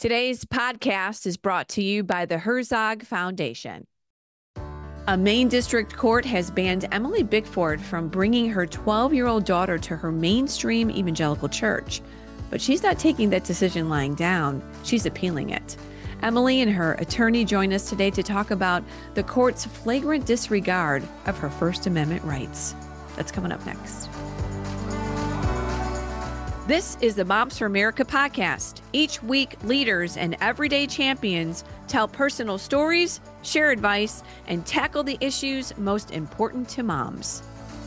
Today's podcast is brought to you by the Herzog Foundation. A Maine district court has banned Emily Bickford from bringing her 12-year-old daughter to her mainstream evangelical church. But she's not taking that decision lying down. She's appealing it. Emily and her attorney join us today to talk about the court's flagrant disregard of her First Amendment rights. That's coming up next. This is the Moms for America podcast. Each week, leaders and everyday champions tell personal stories, share advice, and tackle the issues most important to moms.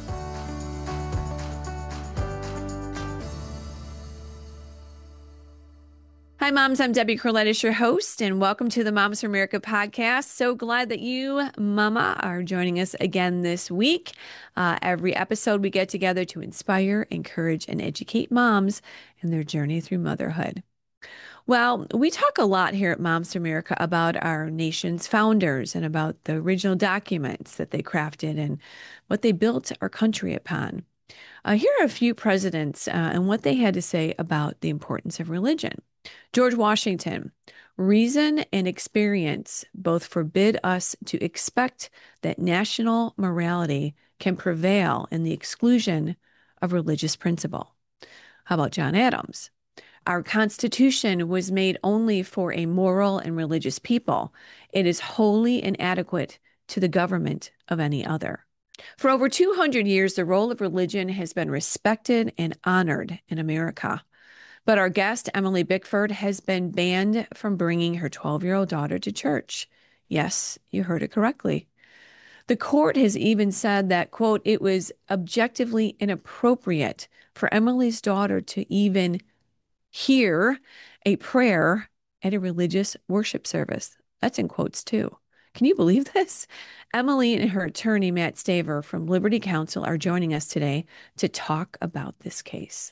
Hi, moms. I'm Debbie Corlettis, your host, and welcome to the Moms for America podcast. So glad that you, mama, are joining us again this week. Every episode, we get together to inspire, encourage, and educate moms in their journey through motherhood. Well, we talk a lot here at Moms for America about our nation's founders and about the original documents that they crafted and what they built our country upon. Here are a few presidents and what they had to say about the importance of religion. George Washington: reason and experience both forbid us to expect that national morality can prevail in the exclusion of religious principle. How about John Adams? Our Constitution was made only for a moral and religious people. It is wholly inadequate to the government of any other. For over 200 years, the role of religion has been respected and honored in America. But our guest, Emily Bickford, has been banned from bringing her 12-year-old daughter to church. Yes, you heard it correctly. The court has even said that, quote, it was objectively inappropriate for Emily's daughter to even hear a prayer at a religious worship service. That's in quotes, too. Can you believe this? Emily and her attorney, Matt Staver from Liberty Counsel, are joining us today to talk about this case.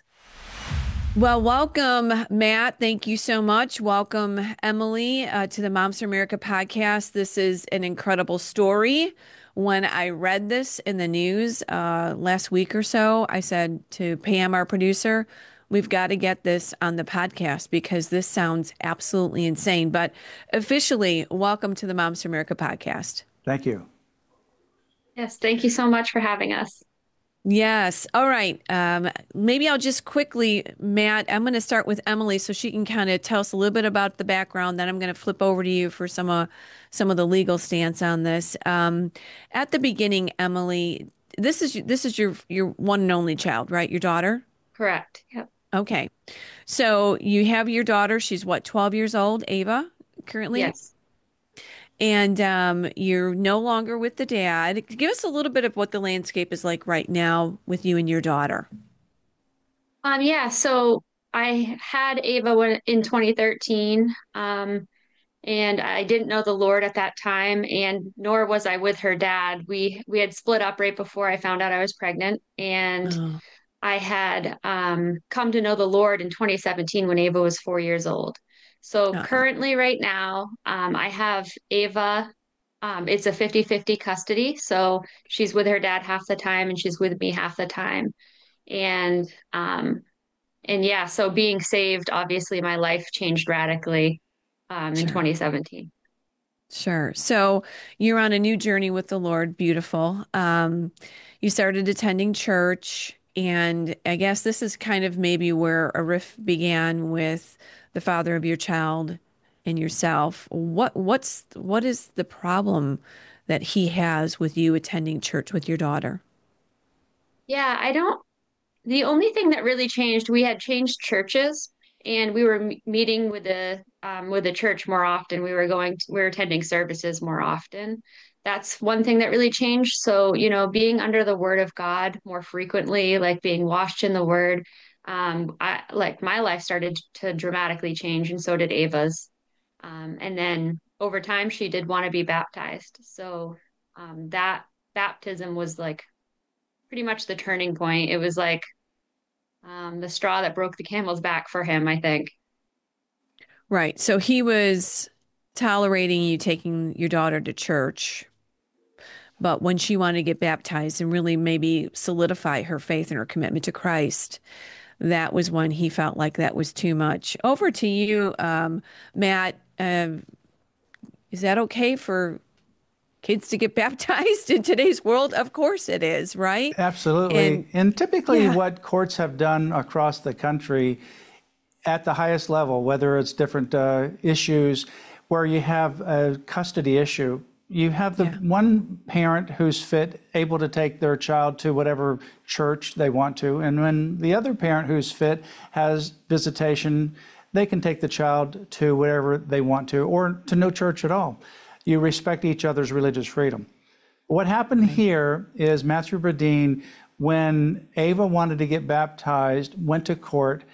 Well, welcome, Matt. Thank you so much. Welcome, Emily, to the Moms for America podcast. This is an incredible story. When I read this in the news last week or so, I said to Pam, our producer, we've got to get this on the podcast because this sounds absolutely insane. But officially, welcome to the Moms for America podcast. Thank you. Yes, thank you so much for having us. Yes. All right. Maybe I'll just quickly, Matt, I'm going to start with Emily so she can kind of tell us a little bit about the background. Then I'm going to flip over to you for some of the legal stance on this. At the beginning, Emily, this is your one and only child, right? Your daughter? Correct. Yep. Okay. So you have your daughter. She's what, 12 years old, Ava, currently? Yes. And you're no longer with the dad. Give us a little bit of what the landscape is like right now with you and your daughter. So I had Ava in 2013, and I didn't know the Lord at that time, and nor was I with her dad. We had split up right before I found out I was pregnant, and Oh, I had come to know the Lord in 2017 when Ava was 4 years old. So uh-oh. currently, right now, I have Ava. It's a 50-50 custody. So she's with her dad half the time and she's with me half the time. And so being saved, obviously my life changed radically in Sure. 2017. Sure. So you're on a new journey with the Lord. Beautiful. You started attending church, and I guess this is kind of maybe where a rift began with the father of your child and yourself. What is the problem that he has with you attending church with your daughter? Yeah, the only thing that really changed, we had changed churches and we were meeting with the church more often. We were attending services more often. That's one thing that really changed. So, being under the word of God more frequently, like being washed in the word, my life started to dramatically change and so did Ava's. And then over time, she did want to be baptized. So, that baptism was like pretty much the turning point. It was like the straw that broke the camel's back for him, I think. Right. So he was tolerating you taking your daughter to church, but when she wanted to get baptized and really maybe solidify her faith and her commitment to Christ, that was when he felt like that was too much. Over to you, Matt. Is that okay for kids to get baptized in today's world? Of course it is, right? Absolutely. And And typically yeah, what courts have done across the country at the highest level, whether it's different issues where you have a custody issue, you have the yeah, one parent who's fit, able to take their child to whatever church they want to. And when the other parent who's fit has visitation, they can take the child to wherever they want to or to no church at all. You respect each other's religious freedom. What happened here is Matthew Bradeen, when Ava wanted to get baptized, went to court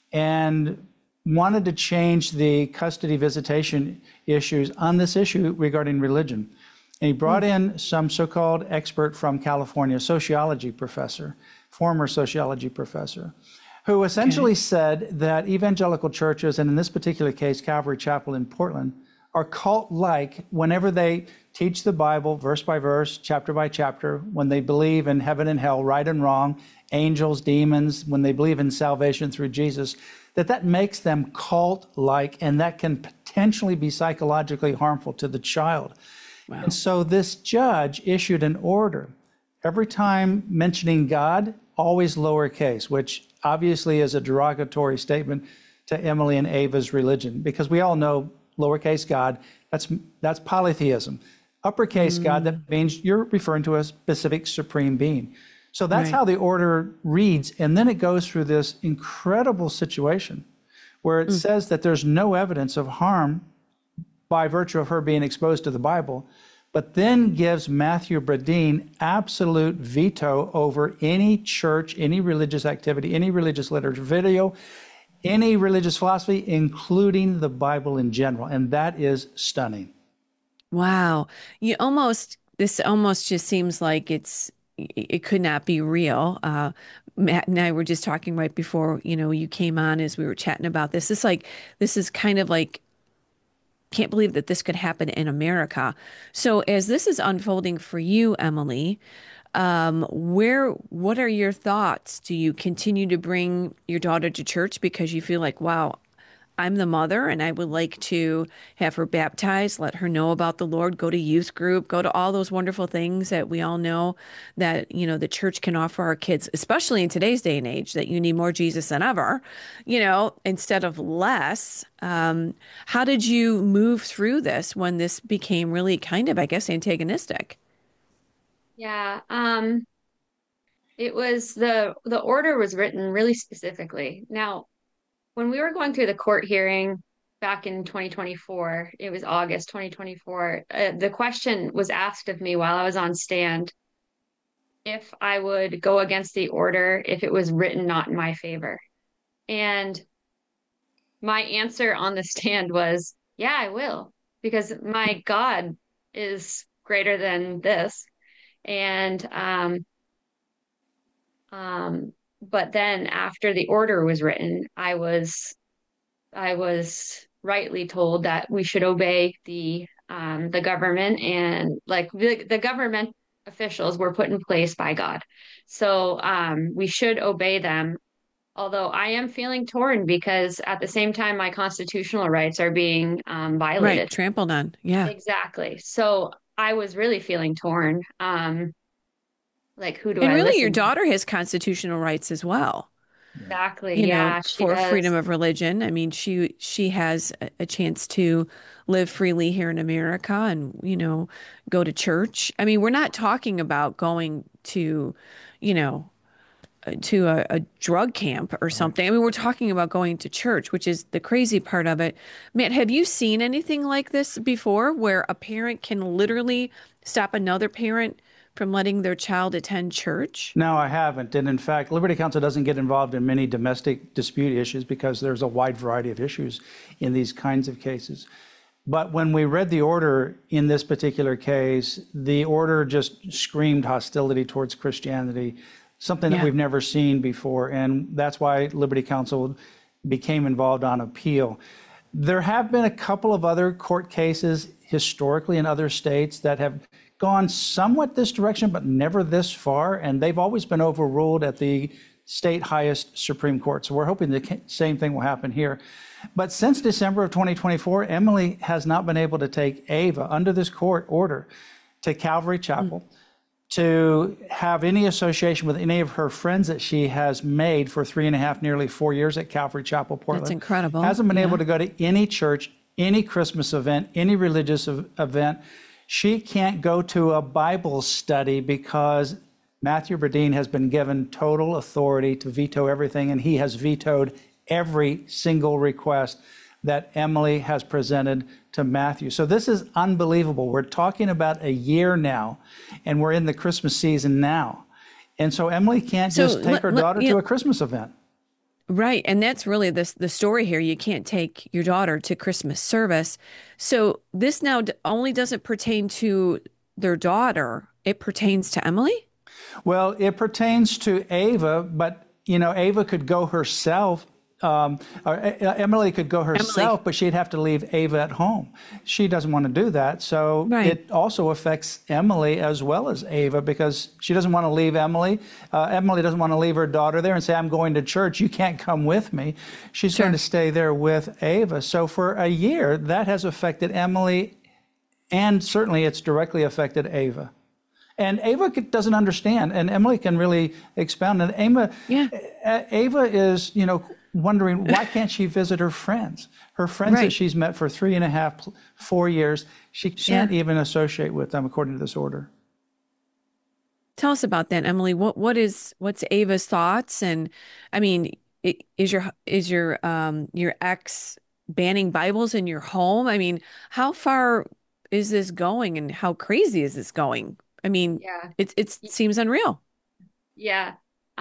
and wanted to change the custody visitation issues on this issue regarding religion. And he brought in some so-called expert from California, sociology professor, former sociology professor, who essentially said that evangelical churches, and in this particular case, Calvary Chapel in Portland, are cult-like whenever they teach the Bible verse by verse, chapter by chapter, when they believe in heaven and hell, right and wrong, angels, demons, when they believe in salvation through Jesus, that makes them cult-like, and that can potentially be psychologically harmful to the child. wow, And so this judge issued an order. Every time mentioning God, always lowercase, which obviously is a derogatory statement to Emily and Ava's religion, because we all know lowercase God, that's polytheism. Uppercase God, that means you're referring to a specific supreme being. So that's right, how the order reads. And then it goes through this incredible situation where it says that there's no evidence of harm by virtue of her being exposed to the Bible, but then gives Matthew Bradeen absolute veto over any church, any religious activity, any religious literature, video, any religious philosophy, including the Bible in general. And that is stunning. wow. This almost just seems like it could not be real. Matt and I were just talking right before, you came on as we were chatting about this. This is kind of like, can't believe that this could happen in America. So as this is unfolding for you, Emily, what are your thoughts? Do you continue to bring your daughter to church because you feel like, wow, I'm the mother and I would like to have her baptized, let her know about the Lord, go to youth group, go to all those wonderful things that we all know that, the church can offer our kids, especially in today's day and age, that you need more Jesus than ever, instead of less. How did you move through this when this became really kind of, I guess, antagonistic? Yeah, it was the order was written really specifically. Now, when we were going through the court hearing back in 2024, it was August 2024, the question was asked of me while I was on stand if I would go against the order if it was written not in my favor. And my answer on the stand was, yeah, I will, because my God is greater than this. And but then after the order was written, I was rightly told that we should obey the government, and like the government officials were put in place by God. So we should obey them. Although I am feeling torn because at the same time my constitutional rights are being Right, violated. trampled on. Yeah. Exactly. So I was really feeling torn. Like who do And I really, your listen to? daughter has constitutional rights as well, Exactly. Yeah, she for freedom does. of religion. I mean, she has a chance to live freely here in America and, go to church. I mean, we're not talking about going you know, to a drug camp or Right. something. I mean, we're talking about going to church, which is the crazy part of it. Matt, have you seen anything like this before where a parent can literally stop another parent from letting their child attend church? No, I haven't. And in fact, Liberty Counsel doesn't get involved in many domestic dispute issues because there's a wide variety of issues in these kinds of cases. But when we read the order in this particular case, the order just screamed hostility towards Christianity, something that Yeah. we've never seen before. And that's why Liberty Counsel became involved on appeal. There have been a couple of other court cases historically in other states that have gone somewhat this direction, but never this far. And they've always been overruled at the state highest Supreme Court. So we're hoping the same thing will happen here. But since December of 2024, Emily has not been able to take Ava under this court order to Calvary Chapel, to have any association with any of her friends that she has made for 3.5, nearly 4 years at Calvary Chapel, Portland. That's incredible. Hasn't been able to go to any church, any Christmas event, any religious event. She can't go to a Bible study because Matthew Bradeen has been given total authority to veto everything, and he has vetoed every single request that Emily has presented to Matthew. So this is unbelievable. We're talking about a year now, and we're in the Christmas season now. And so Emily can't just take her daughter to a Christmas event. Right. And that's really the story here. You can't take your daughter to Christmas service. So this now only doesn't pertain to their daughter. It pertains to Emily? Well, it pertains to Ava, but, Ava could go herself. Or Emily could go herself, but she'd have to leave Ava at home. She doesn't want to do that. So It also affects Emily as well as Ava, because she doesn't want to leave Emily. Emily doesn't want to leave her daughter there and say, I'm going to church. You can't come with me. She's going to stay there with Ava. So for a year, that has affected Emily, and certainly it's directly affected Ava. And Ava doesn't understand, and Emily can really expound. And Ava is, wondering why can't she visit her friends? Her friends that she's met for 3.5, 4 years, she can't even associate with them according to this order. Tell us about that, Emily. What's Ava's thoughts? And I mean, is your ex banning Bibles in your home? I mean, how far is this going, and how crazy is this going? I mean, it seems unreal. Yeah.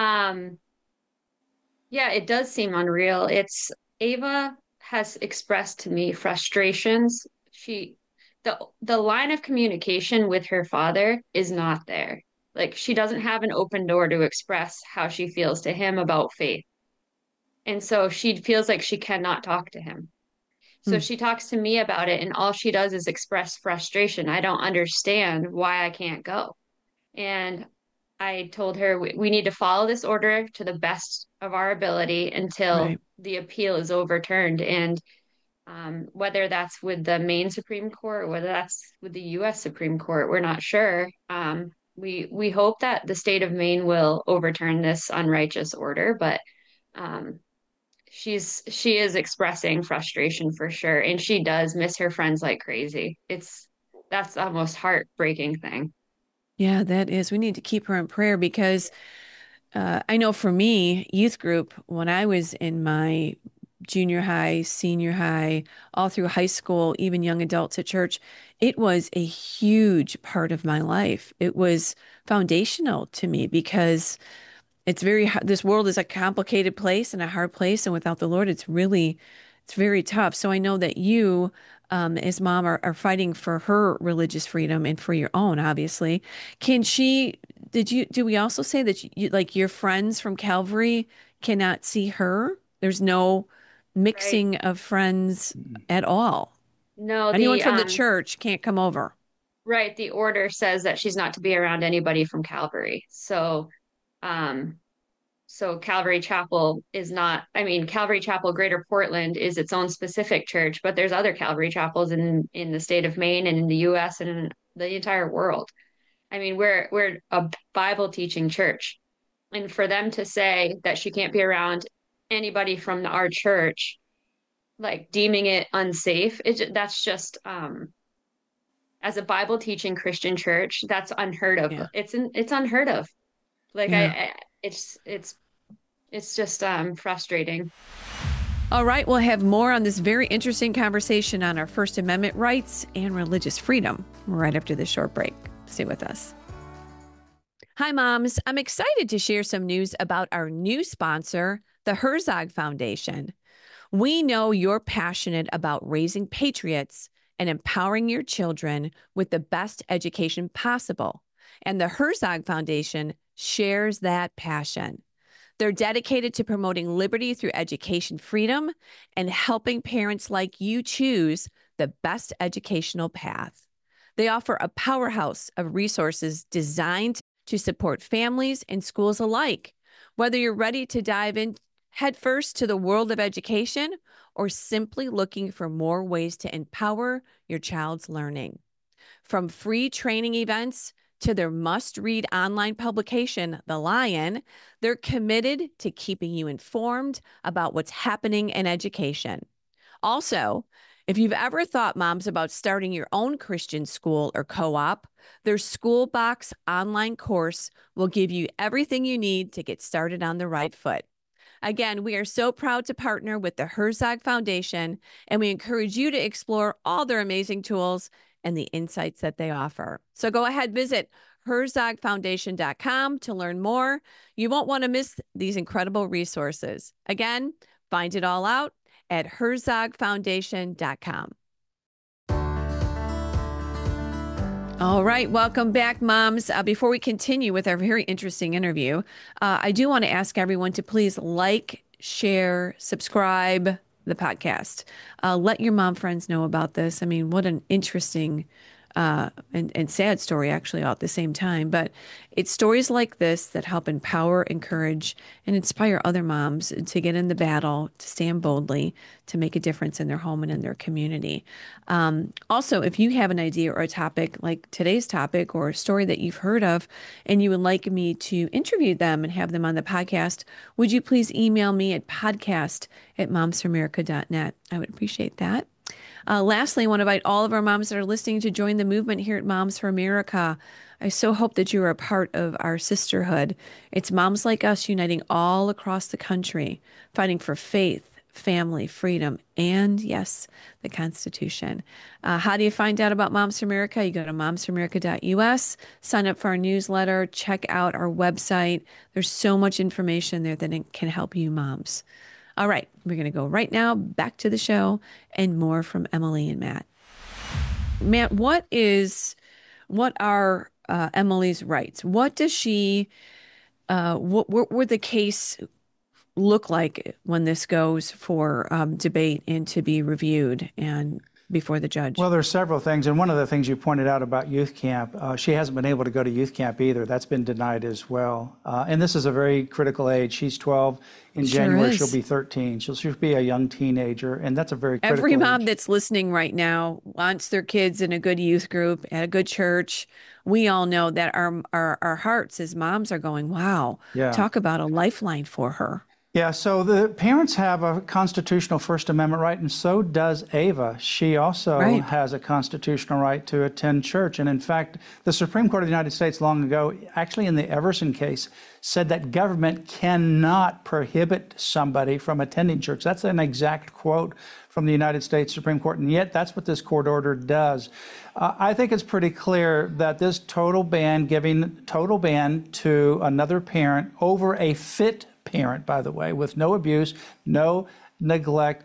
Yeah, it does seem unreal. Ava has expressed to me frustrations. The line of communication with her father is not there. Like, she doesn't have an open door to express how she feels to him about faith. And so she feels like she cannot talk to him. So she talks to me about it, and all she does is express frustration. I don't understand why I can't go. And I told her we need to follow this order to the best of our ability until the appeal is overturned. And whether that's with the Maine Supreme Court or whether that's with the U.S. Supreme Court, we're not sure. We hope that the state of Maine will overturn this unrighteous order, but she is expressing frustration for sure, and she does miss her friends like crazy. That's the most heartbreaking thing. Yeah, that is. We need to keep her in prayer, because I know for me, youth group, when I was in my junior high, senior high, all through high school, even young adults at church, it was a huge part of my life. It was foundational to me, because it's this world is a complicated place and a hard place. And without the Lord, it's very tough. So I know that you, as mom, are fighting for her religious freedom and for your own, obviously. Do we also say that like your friends from Calvary cannot see her? There's no mixing of friends at all. No, anyone from the church can't come over. Right. The order says that she's not to be around anybody from Calvary. So Calvary Chapel is not, Calvary Chapel Greater Portland is its own specific church, but there's other Calvary Chapels in the state of Maine and in the US and in the entire world. We're a Bible teaching church. And for them to say that she can't be around anybody from our church, like deeming it unsafe, that's just as a Bible teaching Christian church, that's unheard of. Yeah. It's unheard of. Like it's just frustrating. All right, we'll have more on this very interesting conversation on our First Amendment rights and religious freedom right after this short break. Stay with us. Hi, moms. I'm excited to share some news about our new sponsor, the Herzog Foundation. We know you're passionate about raising patriots and empowering your children with the best education possible. And the Herzog Foundation shares that passion. They're dedicated to promoting liberty through education freedom and helping parents like you choose the best educational path. They offer a powerhouse of resources designed to support families and schools alike, Whether you're ready to dive in headfirst to the world of education or simply looking for more ways to empower your child's learning. From free training events to their must read online publication, The Lion, they're committed to keeping you informed about what's happening in education. Also, if you've ever thought, moms, about starting your own Christian school or co op, their School Box online course will give you everything you need to get started on the right foot. Again, we are so proud to partner with the Herzog Foundation, and we encourage you to explore all their amazing tools and the insights that they offer. So go ahead, visit herzogfoundation.com to learn more. You won't want to miss these incredible resources. Again, find it all out at herzogfoundation.com. All right, welcome back, moms. Before we continue with our very interesting interview, I do want to ask everyone to please like, share, subscribe the podcast. Let your mom friends know about this. I mean, what an interesting and sad story, actually, all at the same time. But it's stories like this that help empower, encourage, and inspire other moms to get in the battle, to stand boldly, to make a difference in their home and in their community. Also, if you have an idea or a topic like today's topic or a story that you've heard of and you would like me to interview them and have them on the podcast, would you please email me at podcast@momsforamerica.net? I would appreciate that. Lastly, I want to invite all of our moms that are listening to join the movement here at Moms for America. I so hope that you are a part of our sisterhood. It's moms like us uniting all across the country, fighting for faith, family, freedom, and yes, the Constitution. How do you find out about Moms for America? You go to momsforamerica.us, sign up for our newsletter, check out our website. There's so much information there that it can help you moms. All right, we're going to go right now back to the show and more from Emily and Matt. Matt, what are Emily's rights? What does what would the case look like when this goes for debate and to be reviewed and before the judge? Well, there's several things, and one of the things you pointed out about youth camp, she hasn't been able to go to youth camp either. That's been denied as well. And this is a very critical age. She's 12. In January, she'll be 13. She'll be a young teenager, and that's a very critical Every mom age. that's listening right now wants their kids in a good youth group, at a good church. We all know that our hearts as moms are going, wow, Yeah. talk about a lifeline for her. Yeah, so the parents have a constitutional First Amendment right, and so does Ava. She also has a constitutional right to attend church. And in fact, the Supreme Court of the United States long ago, actually in the Everson case, said that government cannot prohibit somebody from attending church. That's an exact quote from the United States Supreme Court, and yet that's what this court order does. I think it's pretty clear that this total ban, giving total ban to another parent over a fit parent, by the way, with no abuse, no neglect,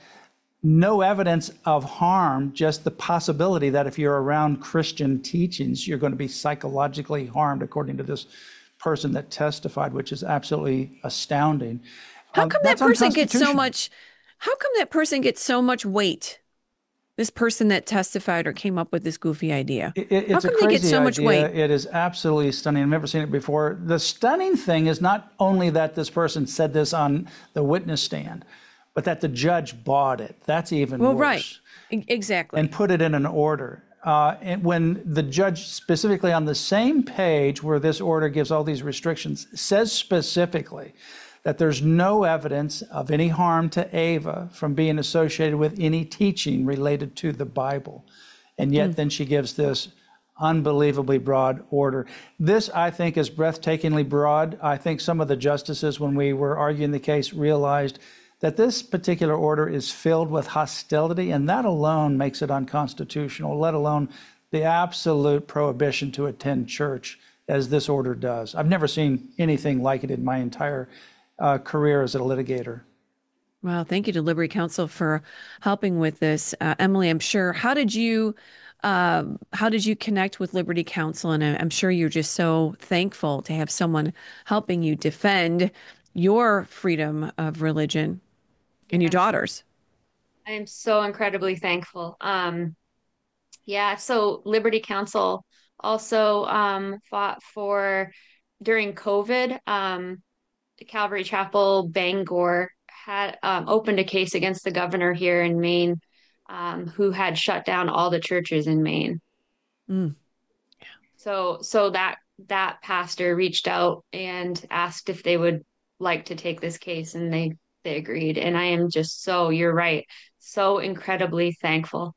no evidence of harm, just the possibility that if you're around Christian teachings, you're going to be psychologically harmed, according to this person that testified, which is absolutely astounding. How come that person gets so much? How come that person gets so much weight? This person that testified or came up with this goofy idea. It's a crazy idea. It is absolutely stunning. I've never seen it before. The stunning thing is not only that this person said this on the witness stand, but that the judge bought it. That's even worse. Right. Exactly. And put it in an order. And when the judge specifically on the same page where this order gives all these restrictions says specifically that there's no evidence of any harm to Ava from being associated with any teaching related to the Bible. And yet then she gives this unbelievably broad order. This, I think, is breathtakingly broad. I think some of the justices, when we were arguing the case, realized that this particular order is filled with hostility, and that alone makes it unconstitutional, let alone the absolute prohibition to attend church, as this order does. I've never seen anything like it in my entire career as a litigator. Well, thank you to Liberty Counsel for helping with this. Emily, I'm sure, how did you connect with Liberty Counsel? And I'm sure you're just so thankful to have someone helping you defend your freedom of religion and your daughters. I am so incredibly thankful. So Liberty Counsel also fought for during COVID. Calvary Chapel, Bangor, had opened a case against the governor here in Maine, who had shut down all the churches in Maine. Mm. So that pastor reached out and asked if they would like to take this case, and they agreed. And I am just so, you're right, so incredibly thankful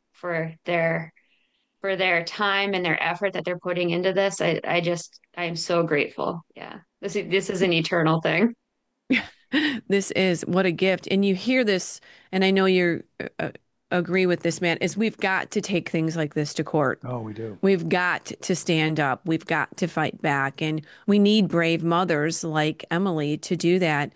for their time and their effort that they're putting into this. I am so grateful. Yeah. This is an eternal thing. This is what a gift. And you hear this, and I know you agree with this, man, is we've got to take things like this to court. Oh, we do. We've got to stand up. We've got to fight back. And we need brave mothers like Emily to do that.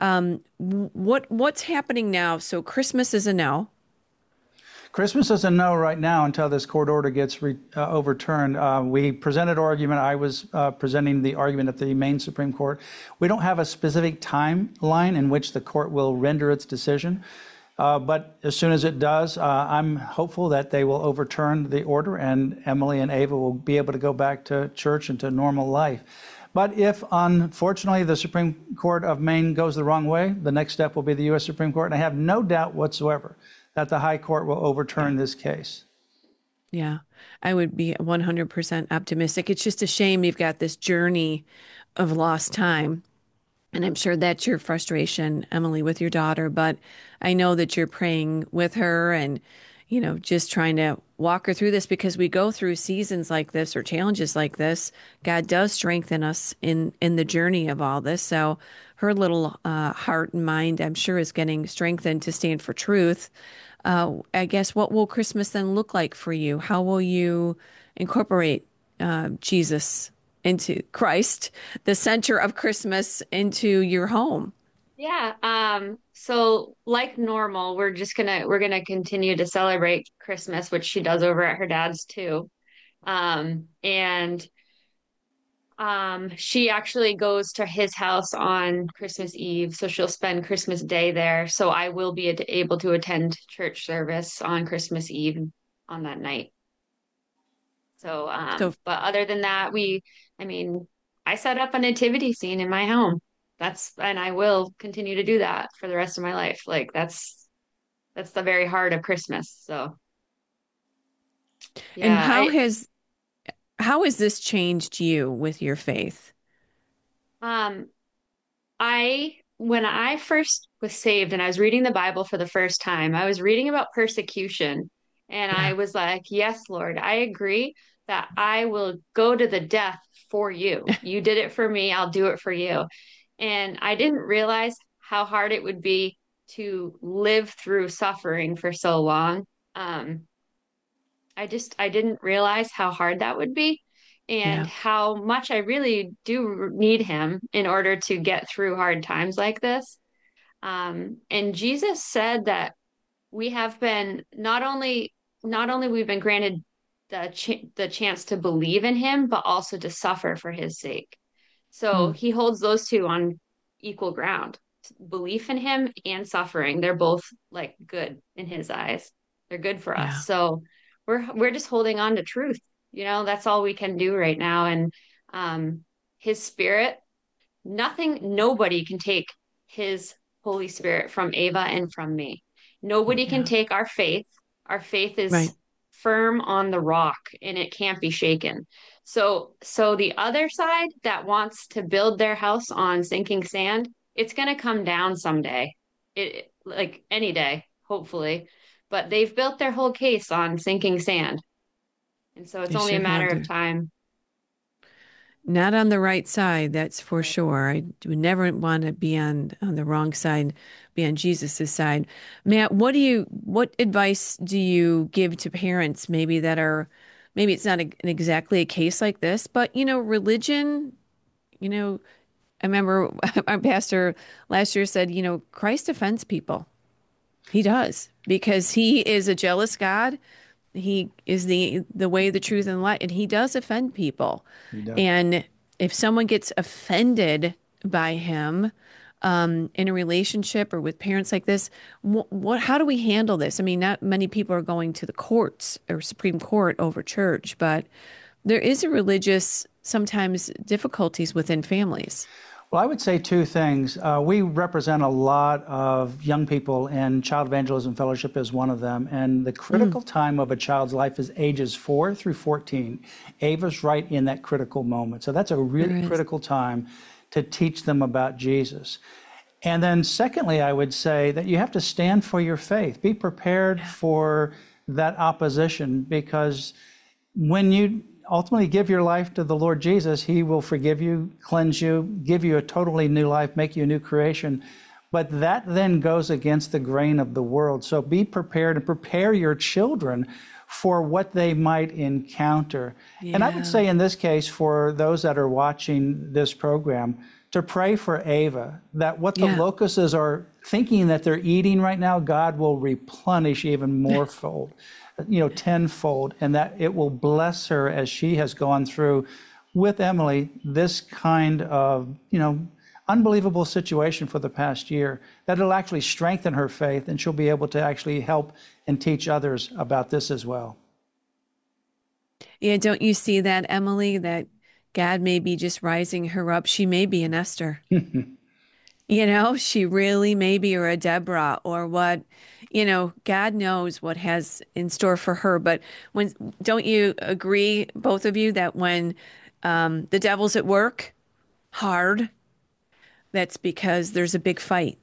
What's happening now? So Christmas is a no. Christmas is a no right now until this court order gets overturned. We presented argument. I was presenting the argument at the Maine Supreme Court. We don't have a specific timeline in which the court will render its decision. But as soon as it does, I'm hopeful that they will overturn the order and Emily and Ava will be able to go back to church and to normal life. But if, unfortunately, the Supreme Court of Maine goes the wrong way, the next step will be the U.S. Supreme Court. And I have no doubt whatsoever that the High Court will overturn this case. Yeah, I would be 100% optimistic. It's just a shame you've got this journey of lost time. And I'm sure that's your frustration, Emily, with your daughter. But I know that you're praying with her and, just trying to walk her through this because we go through seasons like this or challenges like this. God does strengthen us in the journey of all this. So her little heart and mind, I'm sure, is getting strengthened to stand for truth. I guess, what will Christmas then look like for you? How will you incorporate Jesus into Christ, the center of Christmas, into your home? Yeah. So like normal, we're gonna continue to celebrate Christmas, which she does over at her dad's too. And she actually goes to his house on Christmas Eve, so she'll spend Christmas Day there. So I will be able to attend church service on Christmas Eve on that night. So, So, but other than that, I mean, I set up a nativity scene in my home. And I will continue to do that for the rest of my life. Like that's the very heart of Christmas. So, and yeah, how has this changed you with your faith? um, when I first was saved and I was reading the Bible for the first time, I was reading about persecution and I Yeah. was like, yes, Lord, I agree that I will go to the death for you. You did it for me, I'll do it for you. And I didn't realize how hard it would be to live through suffering for so long. Um, I didn't realize how hard that would be and Yeah. how much I really do need him in order to get through hard times like this. And Jesus said that we have been not only we've been granted the chance to believe in him, but also to suffer for his sake. So Mm, he holds those two on equal ground. Belief in him and suffering, they're both like good in his eyes. They're good for us. yeah. So we're just holding on to truth. That's all we can do right now. And um his spirit, nobody can take his Holy Spirit from Ava and from me. Nobody can Yeah. take our faith. Our faith is Right. firm on the rock and it can't be shaken. So the other side that wants to build their house on sinking sand, it's going to come down someday. Like any day, hopefully. But they've built their whole case on sinking sand. And so it's They only a sure matter have. of They're time. not on the right side, that's for Right. sure. I would never want to be on the wrong side, be on Jesus's side. Matt, what advice do you give to parents maybe that are, maybe it's not exactly a case like this, but religion, you know, I remember our pastor last year said, Christ offends people. He does because he is a jealous God. He is the way, the truth, and the light, and he does offend people. He does. And if someone gets offended by him in a relationship or with parents like this, how do we handle this? I mean, not many people are going to the courts or Supreme Court over church, but there is a religious sometimes difficulties within families. Well, I would say two things. We represent a lot of young people, and Child Evangelism Fellowship is one of them. And the critical time of a child's life is ages 4 through 14. Ava's right in that critical moment. So that's a There really is. critical time to teach them about Jesus. And then, secondly, I would say that you have to stand for your faith. Be prepared for that opposition, because when you ultimately give your life to the Lord Jesus, He will forgive you, cleanse you, give you a totally new life, make you a new creation. But that then goes against the grain of the world. So be prepared and prepare your children for what they might encounter. And I would Yeah. say in this case, for those that are watching this program, to pray for Ava, that what the Yeah. locusts are thinking that they're eating right now, God will replenish even more fold, tenfold, and that it will bless her as she has gone through with Emily this kind of, unbelievable situation for the past year, that it'll actually strengthen her faith and she'll be able to actually help and teach others about this as well. Yeah, don't you see that, Emily, that God may be just rising her up? She may be an Esther. She really may be, or a Deborah, or what, God knows what has in store for her. But don't you agree, both of you, that when the devil's at work hard, that's because there's a big fight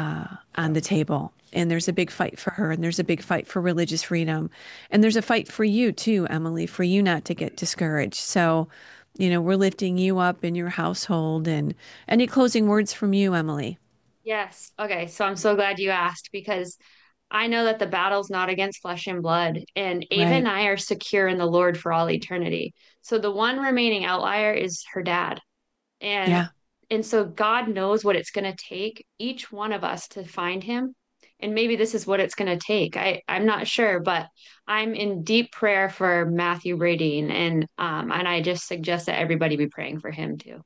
on the table. And there's a big fight for her, and there's a big fight for religious freedom. And there's a fight for you too, Emily, for you not to get discouraged. So, we're lifting you up in your household. And any closing words from you, Emily? Yes. Okay. So I'm so glad you asked because I know that the battle's not against flesh and blood, and Ava and Right. I are secure in the Lord for all eternity. So the one remaining outlier is her dad. And Yeah. and so God knows what it's going to take each one of us to find him. And maybe this is what it's going to take. I'm not sure, but I'm in deep prayer for Matthew Bradeen, and I just suggest that everybody be praying for him too.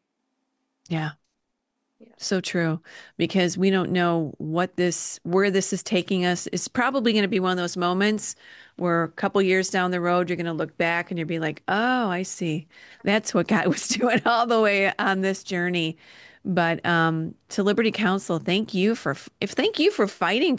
Yeah. Yeah. So true, because we don't know where this is taking us. It's probably going to be one of those moments where a couple years down the road, you're going to look back and you'll be like, oh, I see. That's what God was doing all the way on this journey. But to Liberty Counsel, thank you for fighting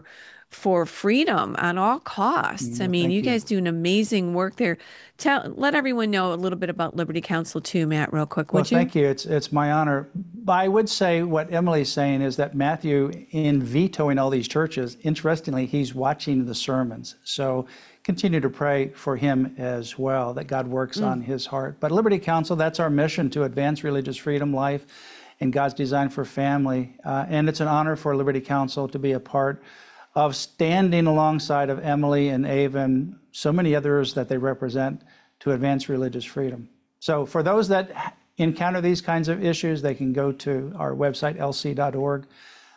for freedom at all costs. I Well, mean, thank you you. guys do an amazing work there. Let everyone know a little bit about Liberty Counsel too, Matt, real quick, Well, would you? thank you. It's my honor. But I would say what Emily's saying is that Matthew, in vetoing all these churches, interestingly, he's watching the sermons. So continue to pray for him as well, that God works on his heart. But Liberty Counsel, that's our mission, to advance religious freedom, life, and God's design for family. And it's an honor for Liberty Counsel to be a part of standing alongside of Emily and Ava and so many others that they represent to advance religious freedom. So for those that encounter these kinds of issues, they can go to our website, lc.org.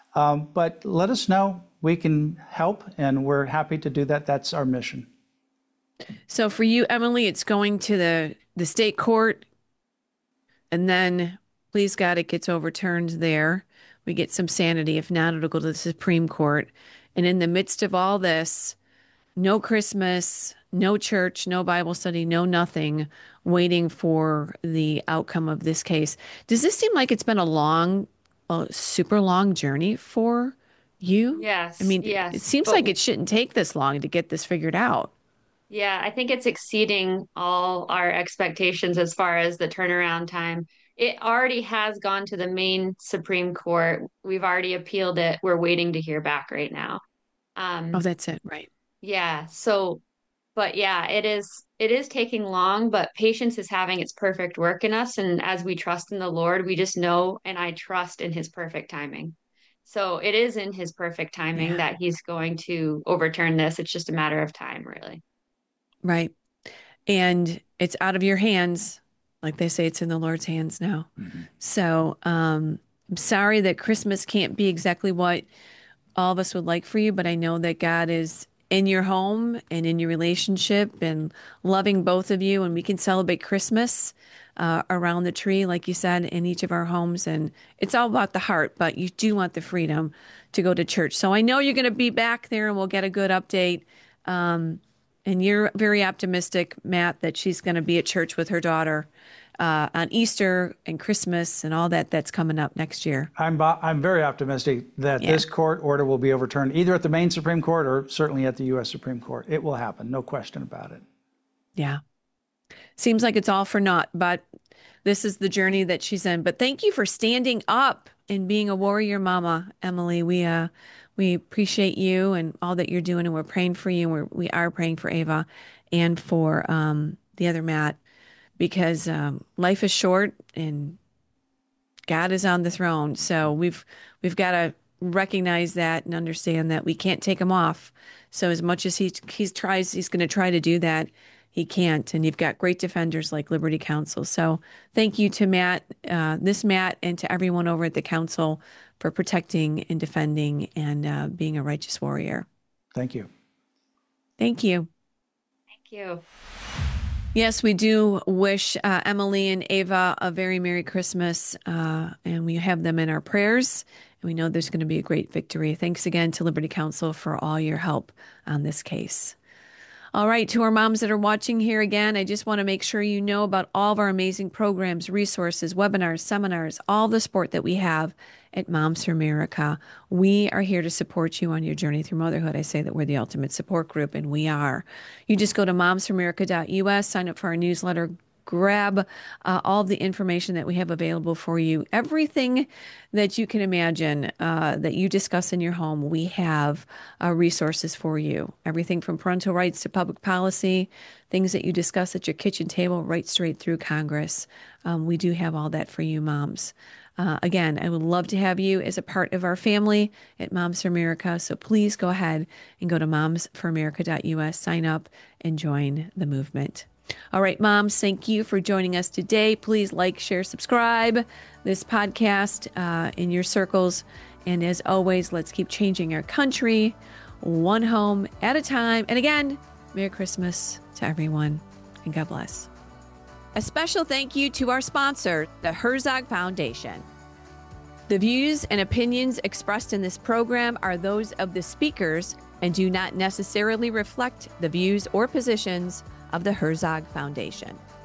But let us know. We can help, and we're happy to do that. That's our mission. So for you, Emily, it's going to the state court, and then please God, it gets overturned there. We get some sanity. If not, it'll go to the Supreme Court. And in the midst of all this, no Christmas, no church, no Bible study, no nothing, waiting for the outcome of this case. Does this seem like it's been a super long journey for you? I Yes, mean, it yes. seems But like it shouldn't take this long to get this figured out. yeah, I think it's exceeding all our expectations as far as the turnaround time. It already has gone to the main Supreme Court. We've already appealed it. We're waiting to hear back right now. Oh, Um, that's it, right? yeah, so but yeah, it is taking long, but patience is having its perfect work in us. And as we trust in the Lord, we just know and I trust in his perfect timing. So it is in his perfect timing Yeah, that he's going to overturn this. It's just a matter of time, really. right. And it's out of your hands. Like they say, it's in the Lord's hands now. So, I'm sorry that Christmas can't be exactly what all of us would like for you, but I know that God is in your home and in your relationship and loving both of you. And we can celebrate Christmas around the tree, like you said, in each of our homes. And it's all about the heart, but you do want the freedom to go to church. So I know you're going to be back there and we'll get a good update. And you're very optimistic, Matt, that she's going to be at church with her daughter on Easter and Christmas and all that's coming up next year. I'm very optimistic that this court order will be overturned, either at the Maine Supreme Court or certainly at the U.S. Supreme Court. It will happen, no question about it. Yeah. Seems like it's all for naught, but this is the journey that she's in. But thank you for standing up and being a warrior mama, Emily. We appreciate you and all that you're doing, and we're praying for you. And we are praying for Ava and for the other Matt, because life is short and God is on the throne. So we've got to recognize that and understand that we can't take him off. So as much as he's going to try to do that, he can't. And you've got great defenders like Liberty Counsel. So thank you to Matt, Matt, and to everyone over at the council for protecting and defending and being a righteous warrior. Thank you. Thank you. Thank you. Yes, we do wish Emily and Ava a very Merry Christmas, and we have them in our prayers. And we know there's going to be a great victory. Thanks again to Liberty Counsel for all your help on this case. All right, to our moms that are watching here again, I just want to make sure you know about all of our amazing programs, resources, webinars, seminars, all the support that we have at Moms for America. We are here to support you on your journey through motherhood. I say that we're the ultimate support group, and we are. You just go to momsforamerica.us, sign up for our newsletter, grab all the information that we have available for you. Everything that you can imagine that you discuss in your home, we have resources for you. Everything from parental rights to public policy, things that you discuss at your kitchen table, right straight through Congress. We do have all that for you, moms. Again, I would love to have you as a part of our family at Moms for America. So please go ahead and go to momsforamerica.us, sign up, and join the movement. All right, moms, thank you for joining us today. Please like, share, subscribe this podcast in your circles. And as always, let's keep changing our country one home at a time. And again, Merry Christmas to everyone, and God bless. A special thank you to our sponsor, the Herzog Foundation. The views and opinions expressed in this program are those of the speakers and do not necessarily reflect the views or positions of the Herzog Foundation.